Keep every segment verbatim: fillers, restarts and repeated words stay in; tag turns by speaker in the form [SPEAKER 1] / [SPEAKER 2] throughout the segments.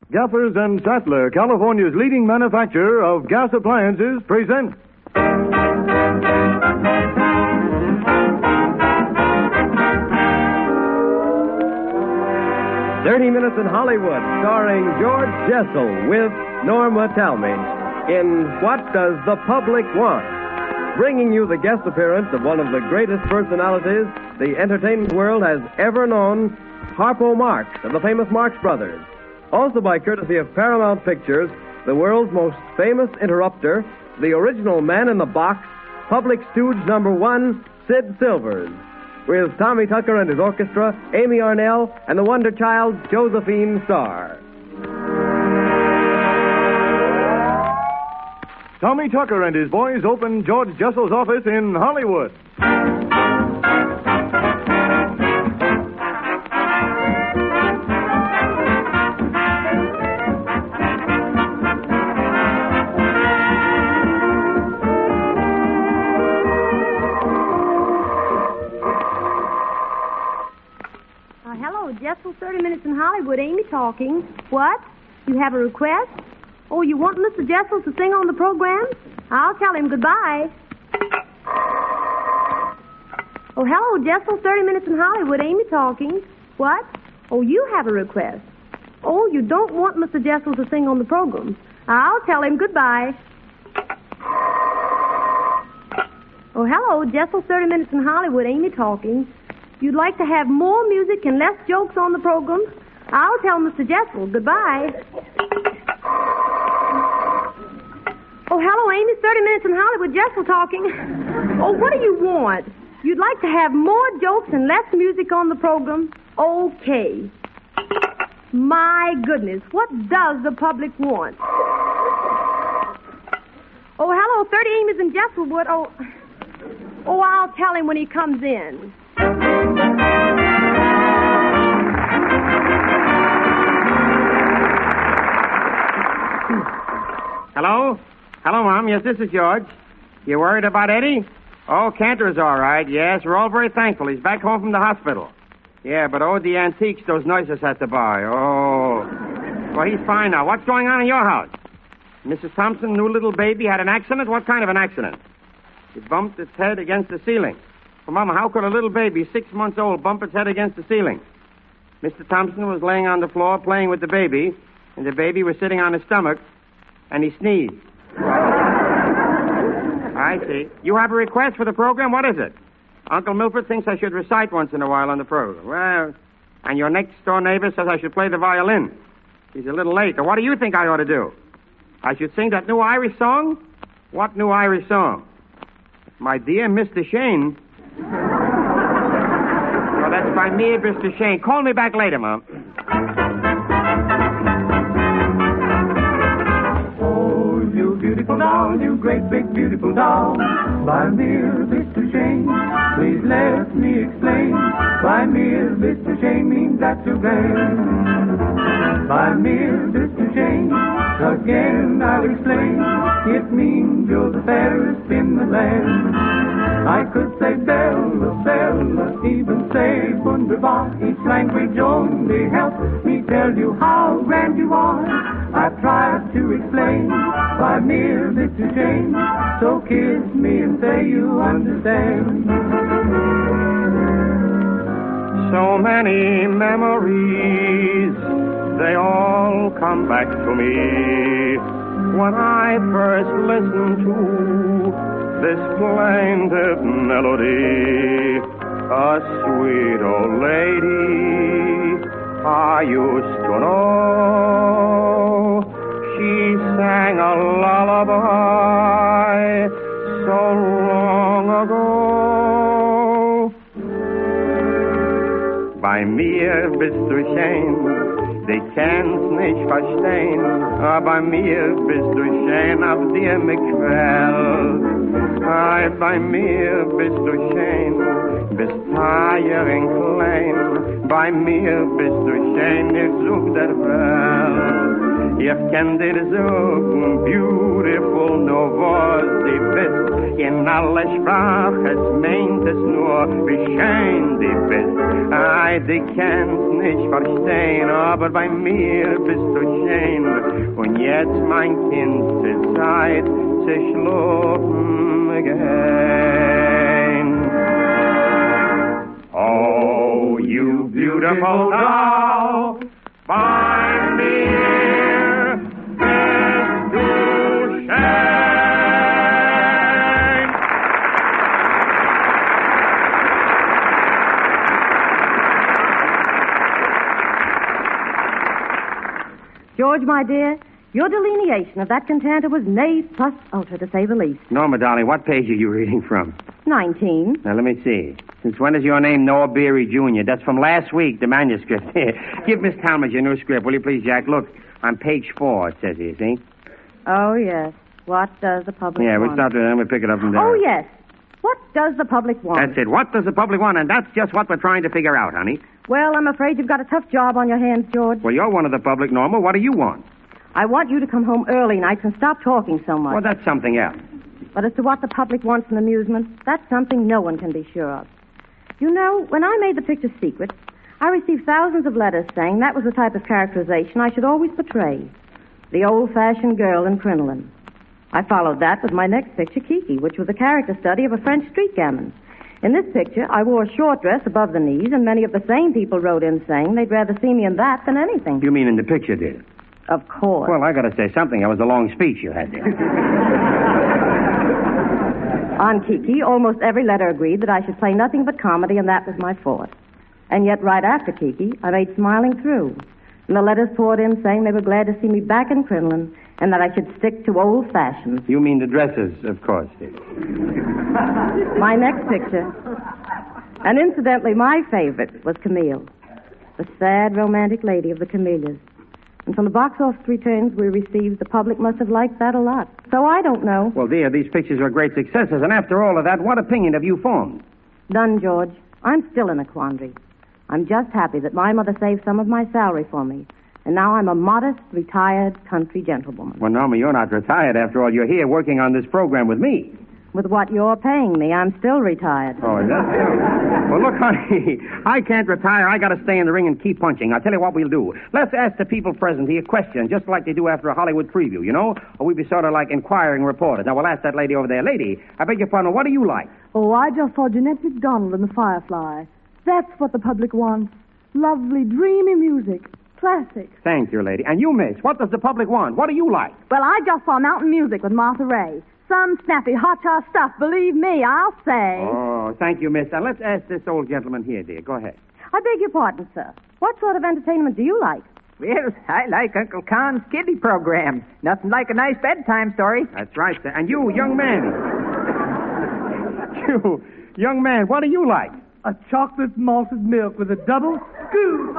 [SPEAKER 1] Gaffers and Sattler, California's leading manufacturer of gas appliances, present
[SPEAKER 2] Thirty Minutes in Hollywood, starring George Jessel with Norma Talmadge in What Does the Public Want? Bringing you the guest appearance of one of the greatest personalities the entertainment world has ever known, Harpo Marx of the famous Marx Brothers. Also by courtesy of Paramount Pictures, the world's most famous interrupter, the original man in the box, public stooge number one, Sid Silvers. With Tommy Tucker and his orchestra, Amy Arnell, and the wonder child, Josephine Starr.
[SPEAKER 1] Tommy Tucker and his boys open George Jessel's office in Hollywood.
[SPEAKER 3] Jessel, thirty Minutes in Hollywood. Amy talking. What? You have a request? Oh, you want Mister Jessel to sing on the program? I'll tell him goodbye. Oh, hello, Jessel, thirty Minutes in Hollywood. Amy talking. What? Oh, you have a request. Oh, you don't want Mister Jessel to sing on the program. I'll tell him goodbye. Oh, hello, Jessel, thirty Minutes in Hollywood. Amy talking. You'd like to have more music and less jokes on the program? I'll tell Mister Jessel goodbye. Oh, hello, Amy. thirty Minutes in Hollywood. Jessel talking. Oh, what do you want? You'd like to have more jokes and less music on the program? Okay. My goodness, what does the public want? Oh, hello, thirty Amy's in Jesselwood. Oh, oh, I'll tell him when he comes in.
[SPEAKER 4] Hello? Hello, Mom. Yes, this is George. You worried about Eddie? Oh, Cantor's all right. Yes, we're all very thankful. He's back home from the hospital. Yeah, but oh, the antiques those nurses had to buy. Oh. Well, he's fine now. What's going on in your house? Missus Thompson, new little baby, had an accident? What kind of an accident? It bumped its head against the ceiling. Well, Mama, how could a little baby, six months old, bump its head against the ceiling? Mister Thompson was laying on the floor playing with the baby, and the baby was sitting on his stomach, and he sneezed. I see. You have a request for the program? What is it? Uncle Milford thinks I should recite once in a while on the program. Well, and your next-door neighbor says I should play the violin. He's a little late. Now, what do you think I ought to do? I should sing that new Irish song? What new Irish song? My dear Mister Shane. Well, that's by me, Mister Shane. Call me back later, Mom.
[SPEAKER 5] Oh, you beautiful doll, you great big beautiful doll. By mere Mister Shane, please let me explain. By mere Mister Shane means that you're grand. By mere Mister Shane, again I'll explain. It means you're the fairest in the land. I could say Bella, Bella, even say wunderbar. Each language only helps me tell you how grand you are. I've tried to explain by mere Mister Shane, so kiss me and say you understand.
[SPEAKER 4] So many memories, they all come back to me when I first listened to this plaintive melody. A sweet old lady I used to know. She sang a lullaby so long ago. Bei mir bist du schön, die kannst nicht verstehen. Aber bei mir bist du schön, auf dir mich quält. Ei, bei mir bist du schön, bist teuering klein. Bei mir bist du schön, ich such der Welt. Ich kenn dir so beautiful, nur was die bist. In aller Sprache, es meint es nur, wie schön die bist. Ei, die kannst nicht verstehen, aber bei mir bist du schön. Und jetzt, mein Kind, ist Zeit zu schlafen gehen. Oh, you beautiful doll, bei mir bist du schön.
[SPEAKER 3] George, my dear, your delineation of that cantate was nay plus ultra, to say the least.
[SPEAKER 4] Norma, darling, what page are you reading from?
[SPEAKER 3] Nineteen.
[SPEAKER 4] Now, let me see. Since when is your name Noah Beery, Junior? That's from last week, the manuscript. Give Miss Talmadge your new script, will you please, Jack? Look, on page four, it says here, see?
[SPEAKER 3] Oh, yes. What does the public
[SPEAKER 4] Yeah,
[SPEAKER 3] want?
[SPEAKER 4] we'll start with them. We'll pick it up from there.
[SPEAKER 3] Oh, yes. What does the public want?
[SPEAKER 4] That's it. What does the public want? And that's just what we're trying to figure out, honey.
[SPEAKER 3] Well, I'm afraid you've got a tough job on your hands, George.
[SPEAKER 4] Well, you're one of the public, Norma. What do you want?
[SPEAKER 3] I want you to come home early nights and stop talking so much.
[SPEAKER 4] Well, that's something else.
[SPEAKER 3] But as to what the public wants in amusement, that's something no one can be sure of. You know, when I made the picture Secret, I received thousands of letters saying that was the type of characterization I should always portray. The old-fashioned girl in crinoline. I followed that with my next picture, Kiki, which was a character study of a French street gamin. In this picture, I wore a short dress above the knees, and many of the same people wrote in saying they'd rather see me in that than anything.
[SPEAKER 4] You mean in the picture, dear?
[SPEAKER 3] Of course.
[SPEAKER 4] Well, I gotta say something. That was a long speech you had there.
[SPEAKER 3] On Kiki, almost every letter agreed that I should play nothing but comedy, and that was my forte. And yet, right after Kiki, I made Smiling Through. And the letters poured in saying they were glad to see me back in crinoline and that I should stick to old fashions.
[SPEAKER 4] You mean the dresses, of course, dear.
[SPEAKER 3] My next picture, and incidentally, my favorite, was Camille, the sad, romantic lady of the Camellias. And from the box office returns we received, the public must have liked that a lot. So I don't know.
[SPEAKER 4] Well, dear, these pictures were great successes, and after all of that, what opinion have you formed?
[SPEAKER 3] None, George. I'm still in a quandary. I'm just happy that my mother saved some of my salary for me. And now I'm a modest, retired country gentlewoman.
[SPEAKER 4] Well, Norma, you're not retired. After all, you're here working on this program with me.
[SPEAKER 3] With what you're paying me, I'm still retired.
[SPEAKER 4] Oh, is that so? Well, look, honey, I can't retire. I got to stay in the ring and keep punching. I'll tell you what we'll do. Let's ask the people present here questions, just like they do after a Hollywood preview, you know? Or we'd be sort of like inquiring reporters. Now, we'll ask that lady over there. Lady, I beg your pardon, what do you like?
[SPEAKER 6] Oh, I just saw Jeanette MacDonald in The Firefly. That's what the public wants. Lovely, dreamy music. Classic.
[SPEAKER 4] Thank you, lady. And you, miss, what does the public want? What do you like?
[SPEAKER 6] Well, I just saw Mountain Music with Martha Ray. Some snappy, hot-shot stuff, believe me, I'll say.
[SPEAKER 4] Oh, thank you, miss. Now, let's ask this old gentleman here, dear. Go ahead.
[SPEAKER 3] I beg your pardon, sir. What sort of entertainment do you like?
[SPEAKER 7] Well, I like Uncle Con's kiddie program. Nothing like a nice bedtime story.
[SPEAKER 4] That's right, sir. And you, young man. you, young man, what do you like?
[SPEAKER 5] A chocolate malted milk with a double scoop.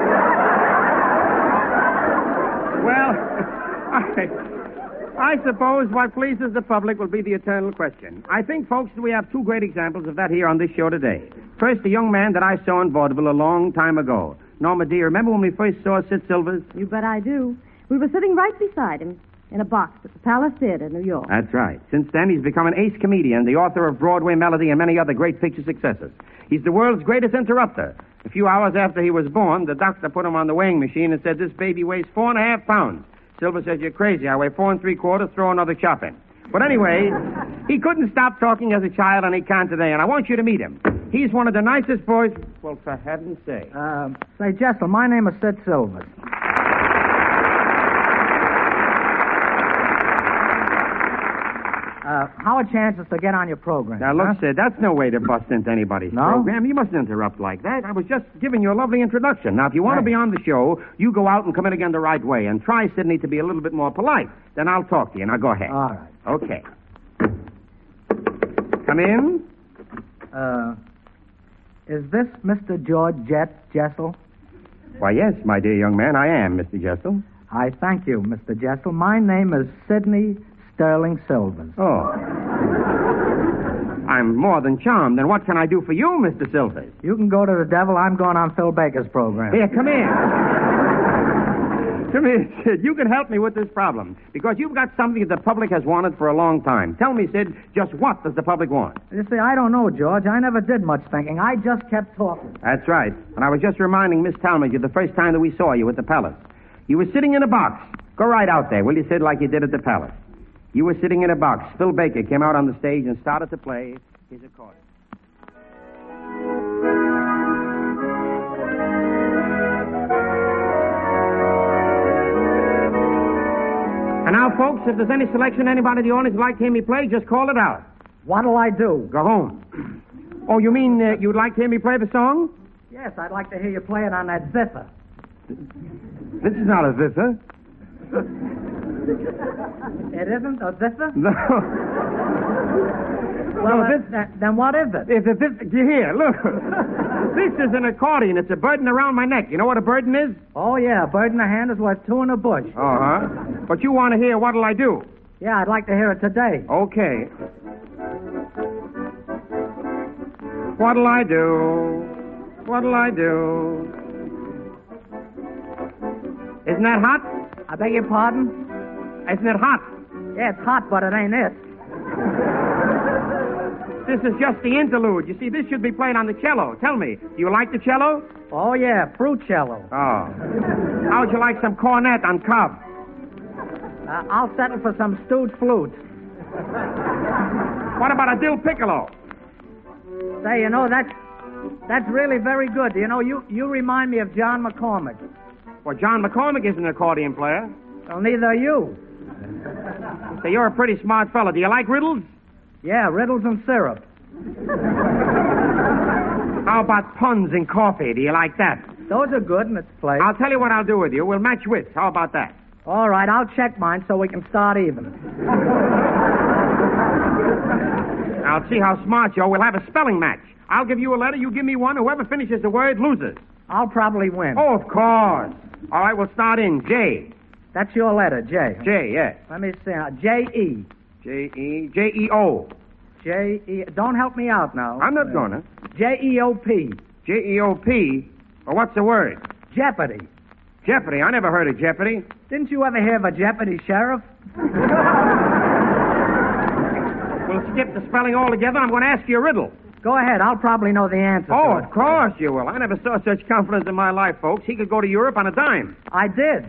[SPEAKER 4] Well, I... I suppose what pleases the public will be the eternal question. I think, folks, that we have two great examples of that here on this show today. First, the young man that I saw in vaudeville a long time ago. Norma, dear, remember when we first saw Sid Silvers?
[SPEAKER 3] You bet I do. We were sitting right beside him in a box at the Palace Theater in New York.
[SPEAKER 4] That's right. Since then, he's become an ace comedian, the author of Broadway Melody and many other great picture successes. He's the world's greatest interrupter. A few hours after he was born, the doctor put him on the weighing machine and said, this baby weighs four and a half pounds. Silver says, you're crazy. I weigh four and three quarters. Throw another chop in. But anyway, he couldn't stop talking as a child, and he can't today. And I want you to meet him. He's one of the nicest boys. Well, for heaven's sake.
[SPEAKER 7] Uh, say, Jessel, my name is Sid Silvers. Uh, how are chances to get on your program?
[SPEAKER 4] Now, look,
[SPEAKER 7] huh?
[SPEAKER 4] Sid, that's no way to bust into anybody's
[SPEAKER 7] No?
[SPEAKER 4] program. You mustn't interrupt like that. I was just giving you a lovely introduction. Now, if you want
[SPEAKER 7] Right.
[SPEAKER 4] to be on the show, you go out and come in again the right way. And try, Sidney, to be a little bit more polite. Then I'll talk to you. Now, go ahead.
[SPEAKER 7] All right.
[SPEAKER 4] Okay. Come in.
[SPEAKER 7] Uh, is this Mister George Jet Jessel?
[SPEAKER 4] Why, yes, my dear young man, I am, Mister Jessel.
[SPEAKER 7] I thank you, Mister Jessel. My name is Sidney Sterling Silvers.
[SPEAKER 4] Oh. I'm more than charmed. Then what can I do for you, Mister Silvers?
[SPEAKER 7] You can go to the devil. I'm going on Phil Baker's program.
[SPEAKER 4] Here, come in. Come here, Sid. You can help me with this problem because you've got something that the public has wanted for a long time. Tell me, Sid, just what does the public want?
[SPEAKER 7] You see, I don't know, George. I never did much thinking. I just kept talking.
[SPEAKER 4] That's right. And I was just reminding Miss Talmadge of the first time that we saw you at the Palace. You were sitting in a box. Go right out there, will you, Sid, like you did at the Palace. You were sitting in a box. Phil Baker came out on the stage and started to play his accordion. And now, folks, if there's any selection anybody in the audience would like to hear me play, just call it out.
[SPEAKER 7] What'll I do?
[SPEAKER 4] Go home. Oh, you mean uh, you'd like to hear me play the song?
[SPEAKER 7] Yes, I'd like to hear you play it on that zither.
[SPEAKER 1] This is not a zither.
[SPEAKER 7] It isn't a zither?
[SPEAKER 1] No.
[SPEAKER 7] Well,
[SPEAKER 1] No,
[SPEAKER 7] uh,
[SPEAKER 1] this-
[SPEAKER 7] th- then what is it?
[SPEAKER 1] It's a zither. Here, look.
[SPEAKER 4] This is an accordion. It's a burden around my neck. You know what a burden is?
[SPEAKER 7] Oh, yeah, a bird in the hand is worth two in a bush.
[SPEAKER 4] Uh-huh. But you want to hear what'll I do?
[SPEAKER 7] Yeah, I'd like to hear it today.
[SPEAKER 4] Okay. What'll I do? What'll I do? Isn't that hot?
[SPEAKER 7] I beg your pardon?
[SPEAKER 4] Isn't it hot?
[SPEAKER 7] Yeah, it's hot, but it ain't it.
[SPEAKER 4] This is just the interlude. You see, this should be played on the cello. Tell me, do you like the cello?
[SPEAKER 7] Oh, yeah, fruit cello.
[SPEAKER 4] Oh. How would you like some cornet on cob?
[SPEAKER 7] Uh, I'll settle for some stewed flute.
[SPEAKER 4] What about a dill piccolo?
[SPEAKER 7] Say, you know, that's, that's really very good. You know, you, you remind me of John McCormick.
[SPEAKER 4] Well, John McCormick is an accordion player.
[SPEAKER 7] Well, neither are you.
[SPEAKER 4] So you're a pretty smart fellow. Do you like riddles?
[SPEAKER 7] Yeah, riddles and syrup.
[SPEAKER 4] How about puns and coffee? Do you like that?
[SPEAKER 7] Those are good in its place.
[SPEAKER 4] I'll tell you what I'll do with you. We'll match wits. How about that?
[SPEAKER 7] All right, I'll check mine so we can start even.
[SPEAKER 4] I'll see how smart you are. We'll have a spelling match. I'll give you a letter. You give me one. Whoever finishes the word loses.
[SPEAKER 7] I'll probably win.
[SPEAKER 4] Oh, of course. All right, we'll start in J.
[SPEAKER 7] That's your letter, J.
[SPEAKER 4] J, yes.
[SPEAKER 7] Let me see. Uh, J E.
[SPEAKER 4] J E J E O.
[SPEAKER 7] J E. Don't help me out now.
[SPEAKER 4] I'm not gonna.
[SPEAKER 7] J E O P.
[SPEAKER 4] J E O P. Well, what's the word?
[SPEAKER 7] Jeopardy.
[SPEAKER 4] Jeopardy. I never heard of Jeopardy.
[SPEAKER 7] Didn't you ever hear of a Jeopardy sheriff?
[SPEAKER 4] We'll skip the spelling altogether. I'm going to ask you a riddle.
[SPEAKER 7] Go ahead. I'll probably know the answer
[SPEAKER 4] Oh,
[SPEAKER 7] to it.
[SPEAKER 4] of course you will. I never saw such confidence in my life, folks. He could go to Europe on a dime.
[SPEAKER 7] I did.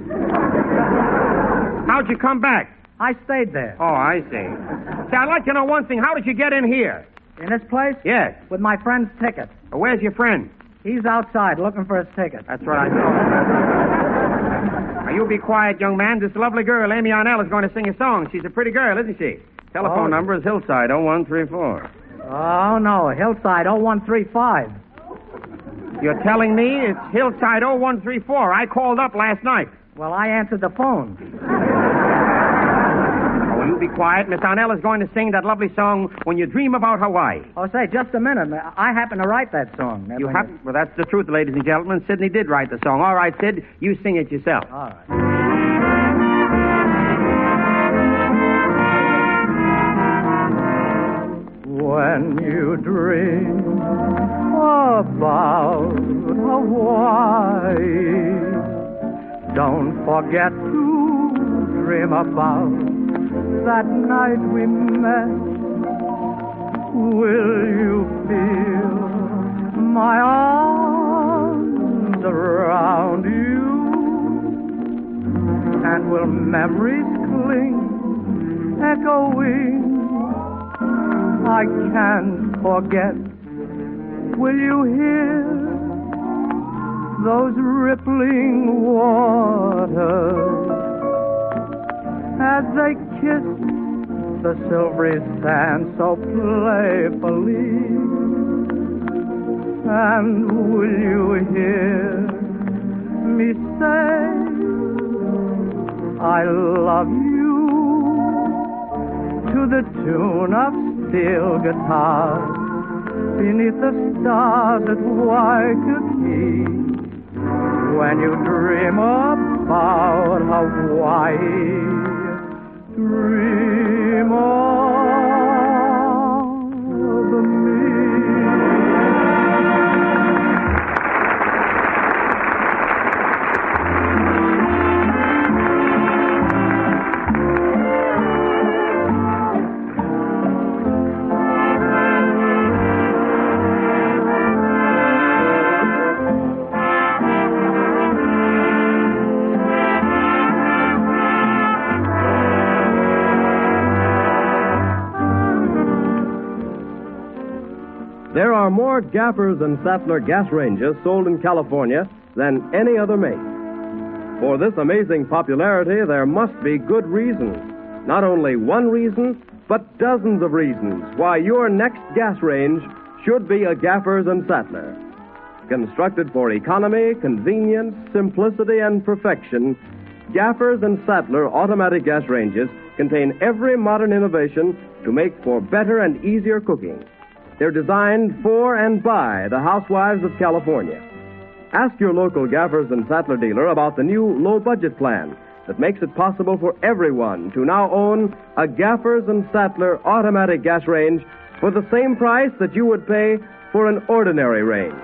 [SPEAKER 4] How'd you come back?
[SPEAKER 7] I stayed there.
[SPEAKER 4] Oh, I see. See, I'd like to know one thing. How did you get in here?
[SPEAKER 7] In this place?
[SPEAKER 4] Yes.
[SPEAKER 7] With my friend's ticket.
[SPEAKER 4] Well, where's your friend?
[SPEAKER 7] He's outside looking for his ticket.
[SPEAKER 4] That's what I thought. Now, you be quiet, young man. This lovely girl, Amy Arnell, is going to sing a song. She's a pretty girl, isn't she? Telephone
[SPEAKER 7] Oh.
[SPEAKER 4] number is Hillside oh one three four.
[SPEAKER 7] Oh, no. Hillside oh one three five.
[SPEAKER 4] You're telling me it's Hillside oh one three four. I called up last night.
[SPEAKER 7] Well, I answered the phone.
[SPEAKER 4] Oh, will you be quiet? Miss Arnell is going to sing that lovely song, When You Dream About Hawaii.
[SPEAKER 7] Oh, say, just a minute. I happen to write that song.
[SPEAKER 4] You have... Well, that's the truth, ladies and gentlemen. Sidney did write the song. All right, Sid, you sing it yourself.
[SPEAKER 7] All right.
[SPEAKER 5] When you dream about Hawaii, don't forget to dream about that night we met. Will you feel my arms around you? And will memories cling, echoing? I can't forget. Will you hear those rippling waters as they kiss the silvery sand so playfully? And will you hear me say, I love you, to the tune of steel guitar beneath the stars at Waikiki? When you dream about Hawaii, dream of me.
[SPEAKER 2] are more Gaffers and Sattler gas ranges sold in California than any other make. For this amazing popularity, there must be good reasons. Not only one reason, but dozens of reasons why your next gas range should be a Gaffers and Sattler. Constructed for economy, convenience, simplicity, and perfection, Gaffers and Sattler automatic gas ranges contain every modern innovation to make for better and easier cooking. They're designed for and by the housewives of California. Ask your local Gaffers and Sattler dealer about the new low-budget plan that makes it possible for everyone to now own a Gaffers and Sattler automatic gas range for the same price that you would pay for an ordinary range.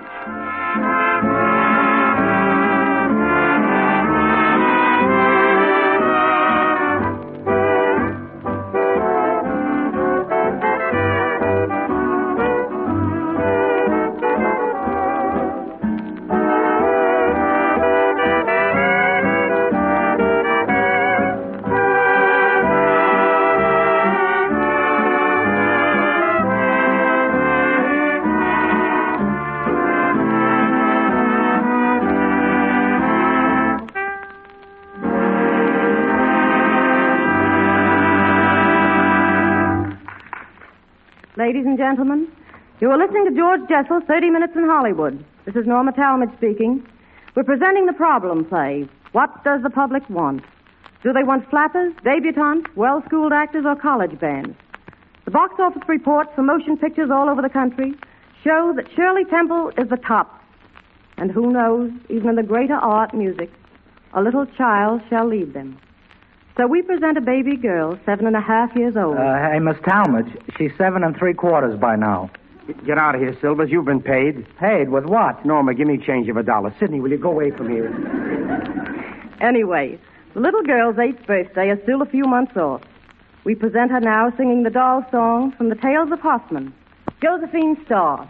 [SPEAKER 3] Ladies and gentlemen, you are listening to George Jessel's thirty minutes in Hollywood. This is Norma Talmadge speaking. We're presenting the problem play, What Does the Public Want? Do they want flappers, debutantes, well-schooled actors, or college bands? The box office reports for motion pictures all over the country show that Shirley Temple is the top. And who knows, even in the greater art, music, a little child shall lead them. So we present a baby girl, seven and a half years old.
[SPEAKER 7] Uh, hey, Miss Talmadge, she's seven and three quarters by now.
[SPEAKER 4] Get out of here, Silvers. You've been paid.
[SPEAKER 7] Paid with what?
[SPEAKER 4] Norma, give me change of a dollar. Sidney, will you go away from here?
[SPEAKER 3] Anyway, the little girl's eighth birthday is still a few months off. We present her now singing the doll song from the Tales of Hoffman, Josephine Starr.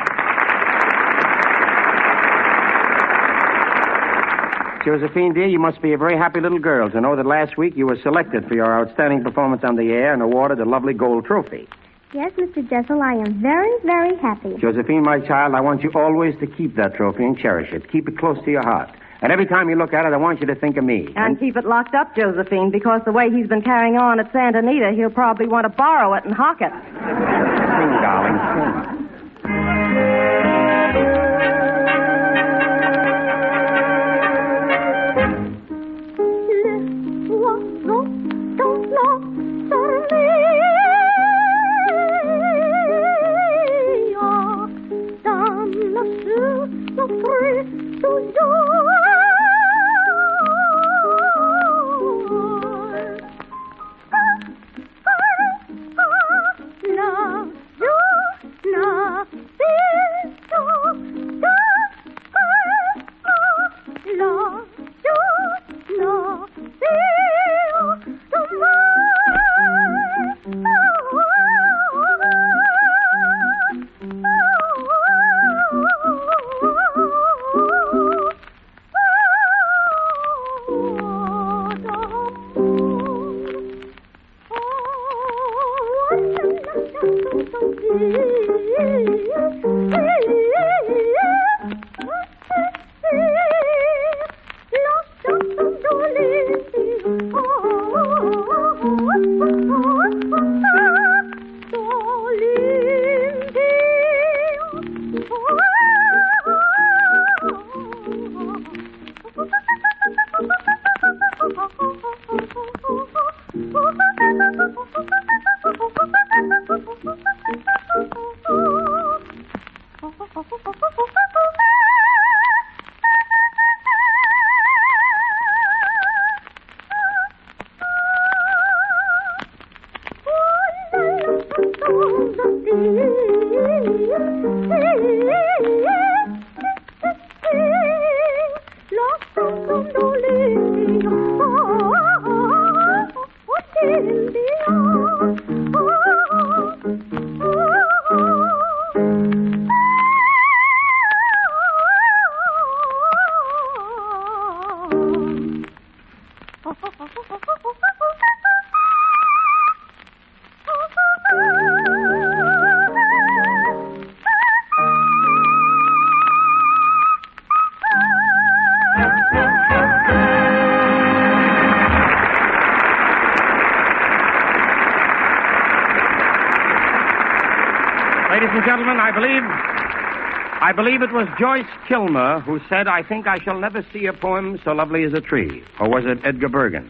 [SPEAKER 4] Josephine, dear, you must be a very happy little girl to know that last week you were selected for your outstanding performance on the air and awarded a lovely gold trophy.
[SPEAKER 8] Yes, Mister Jessel, I am very, very happy.
[SPEAKER 4] Josephine, my child, I want you always to keep that trophy and cherish it. Keep it close to your heart. And every time you look at it, I want you to think of me.
[SPEAKER 3] And, and keep it locked up, Josephine, because the way he's been carrying on at Santa Anita, he'll probably want to borrow it and hock it.
[SPEAKER 4] Sing, darling, sing. and gentlemen, I believe... I believe it was Joyce Kilmer who said, I think I shall never see a poem so lovely as a tree. Or was it Edgar Bergen?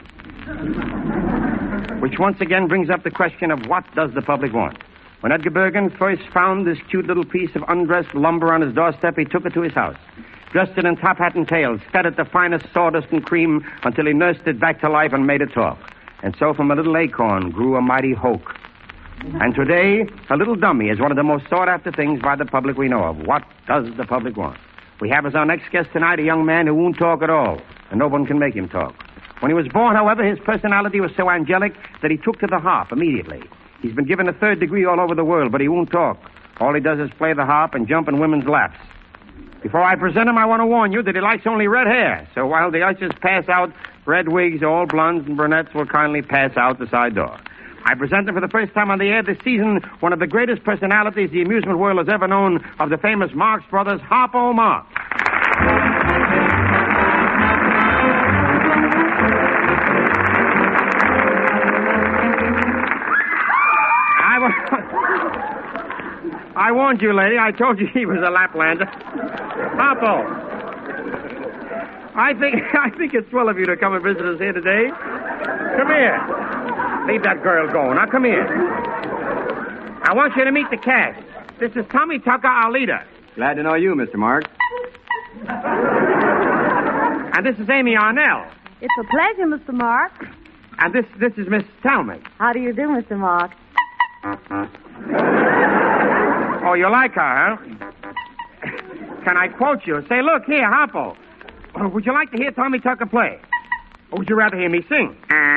[SPEAKER 4] Which once again brings up the question of what does the public want? When Edgar Bergen first found this cute little piece of undressed lumber on his doorstep, he took it to his house, dressed it in top hat and tails, fed it the finest sawdust and cream until he nursed it back to life and made it talk. And so from a little acorn grew a mighty oak. And today, a little dummy is one of the most sought-after things by the public we know of. What does the public want? We have as our next guest tonight a young man who won't talk at all, and no one can make him talk. When he was born, however, his personality was so angelic that he took to the harp immediately. He's been given a third degree all over the world, but he won't talk. All he does is play the harp and jump in women's laps. Before I present him, I want to warn you that he likes only red hair. So while the ushers pass out red wigs, all blondes and brunettes will kindly pass out the side door. I present him for the first time on the air this season, one of the greatest personalities the amusement world has ever known, of the famous Marx Brothers, Harpo Marx. I, wa- I warned you, lady. I told you he was a Laplander. Harpo. I think I think it's swell of you to come and visit us here today. Come here. Leave that girl go. Now, come here. I want you to meet the cast. This is Tommy Tucker, our leader.
[SPEAKER 9] Glad to know you, Mister Mark.
[SPEAKER 4] And this is Amy Arnell.
[SPEAKER 6] It's a pleasure, Mister Mark.
[SPEAKER 4] And this this is Miss Talmadge.
[SPEAKER 6] How do you do, Mister Mark?
[SPEAKER 4] Oh, you like her, huh? Can I quote you? Say, look, here, Harpo. Would you like to hear Tommy Tucker play? Or would you rather hear me sing?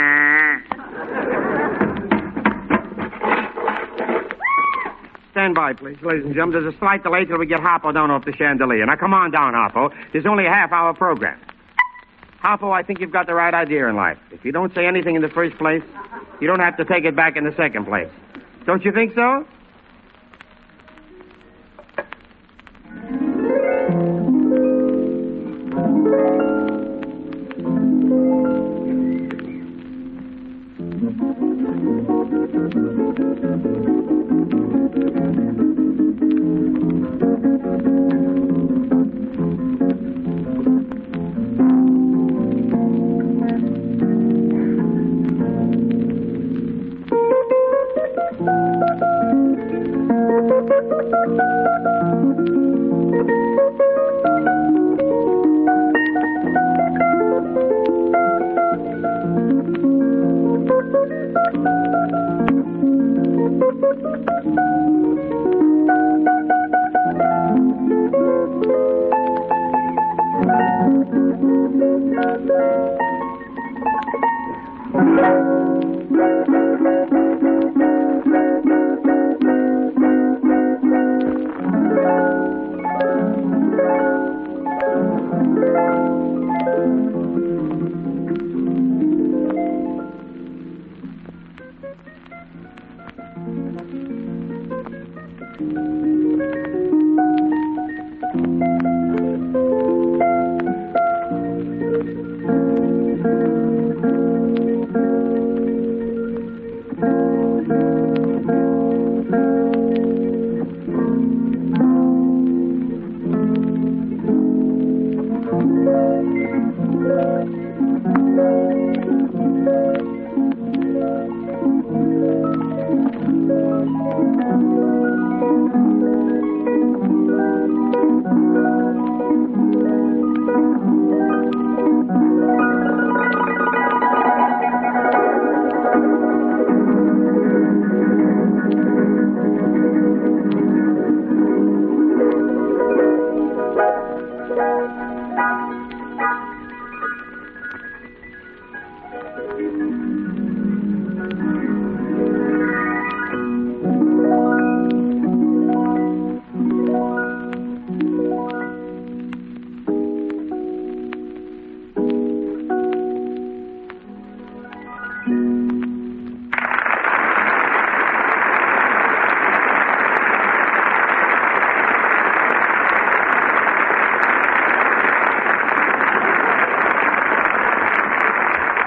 [SPEAKER 4] Stand by, please, ladies and gentlemen. There's a slight delay till we get Harpo down off the chandelier. Now, come on down, Harpo. There's only a half-hour program. Harpo, I think you've got the right idea in life. If you don't say anything in the first place, you don't have to take it back in the second place. Don't you think so?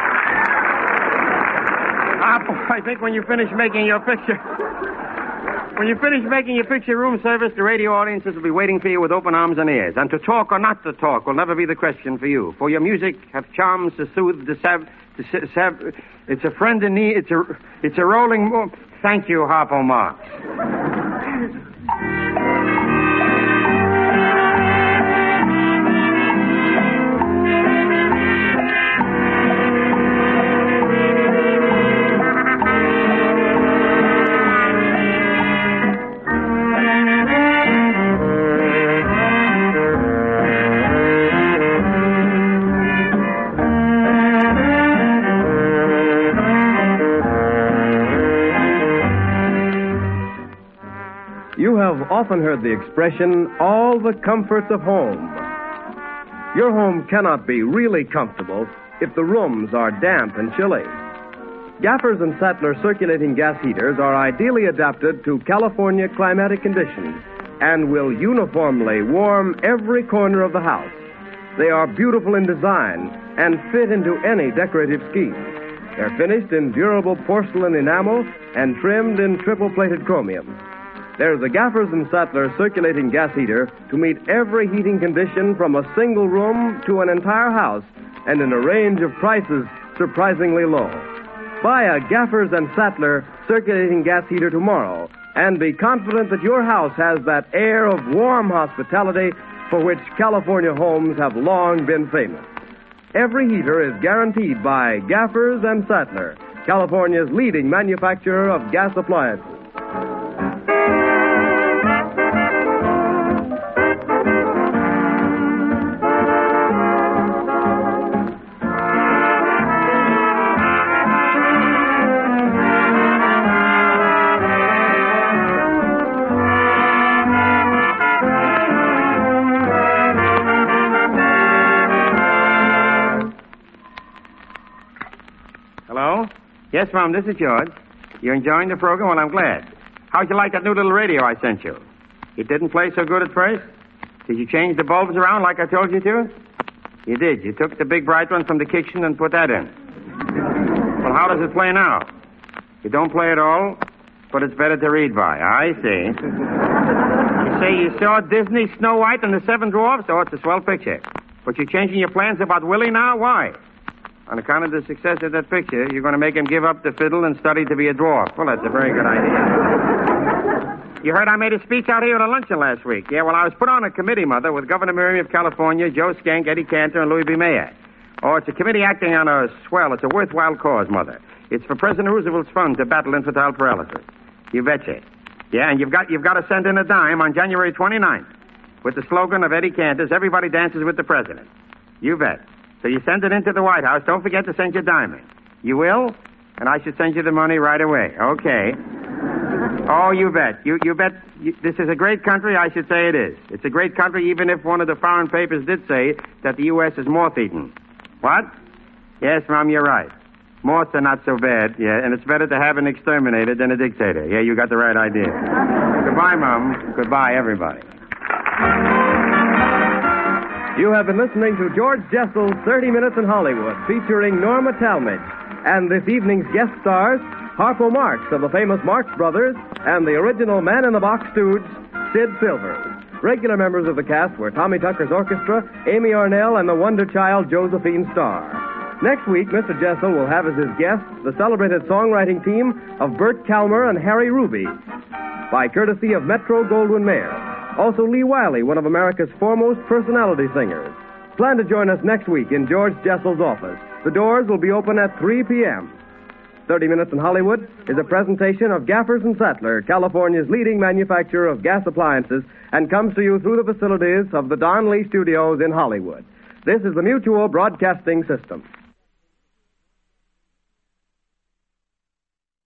[SPEAKER 4] I think when you finish making your picture, When you finish making your picture room service, the radio audiences will be waiting for you with open arms and ears. And to talk or not to talk will never be the question for you. For your music have charms to soothe, to sav... To sav it's a friend in need. It's a, it's a rolling... Mo- Thank you, Harpo Marx.
[SPEAKER 2] You have often heard the expression, all the comforts of home. Your home cannot be really comfortable if the rooms are damp and chilly. Gaffers and Sattler circulating gas heaters are ideally adapted to California climatic conditions and will uniformly warm every corner of the house. They are beautiful in design and fit into any decorative scheme. They're finished in durable porcelain enamel and trimmed in triple-plated chromium. There's a Gaffers and Sattler circulating gas heater to meet every heating condition from a single room to an entire house and in a range of prices surprisingly low. Buy a Gaffers and Sattler circulating gas heater tomorrow and be confident that your house has that air of warm hospitality for which California homes have long been famous. Every heater is guaranteed by Gaffers and Sattler, California's leading manufacturer of gas appliances.
[SPEAKER 4] Yes, Mom, this is George. You're enjoying the program? Well, I'm glad. How'd you like that new little radio I sent you? It didn't play so good at first? Did you change the bulbs around like I told you to? You did. You took the big bright one from the kitchen and put that in. Well, how does it play now? It don't play at all, but it's better to read by. I see. You say you saw Disney, Snow White, and the Seven Dwarfs? Oh, it's a swell picture. But you're changing your plans about Willie now? Why? On account of the success of that picture, you're going to make him give up the fiddle and study to be a dwarf. Well, that's a very good idea. You heard I made a speech out here at a luncheon last week. Yeah, well, I was put on a committee, Mother, with Governor Murray of California, Joe Skank, Eddie Cantor, and Louis B. Mayer. Oh, it's a committee acting on a swell. It's a worthwhile cause, Mother. It's for President Roosevelt's fund to battle infantile paralysis. You betcha. Yeah, and you've got you've got to send in a dime on January twenty-ninth with the slogan of Eddie Cantor's, everybody dances with the president. You bet. So you send it into the White House. Don't forget to send your dime in. You will? And I should send you the money right away. Okay. Oh, you bet. You you bet. You, this is a great country. I should say it is. It's a great country, even if one of the foreign papers did say that the U S is moth-eaten. What? Yes, Mom, you're right. Moths are not so bad. Yeah, and it's better to have an exterminator than a dictator. Yeah, you got the right idea. Goodbye, Mom. Goodbye, everybody.
[SPEAKER 2] You have been listening to George Jessel's thirty minutes in Hollywood, featuring Norma Talmadge, and this evening's guest stars, Harpo Marx of the famous Marx Brothers, and the original Man-in-the-Box stooge, Sid Silvers. Regular members of the cast were Tommy Tucker's orchestra, Amy Arnell, and the wonder child Josephine Starr. Next week, Mister Jessel will have as his guests the celebrated songwriting team of Bert Kalmer and Harry Ruby, by courtesy of Metro-Goldwyn-Mayer. Also, Lee Wiley, one of America's foremost personality singers. Plan to join us next week in George Jessel's office. The doors will be open at three p.m. thirty minutes in Hollywood is a presentation of Gaffers and Sattler, California's leading manufacturer of gas appliances, and comes to you through the facilities of the Don Lee Studios in Hollywood. This is the Mutual Broadcasting System.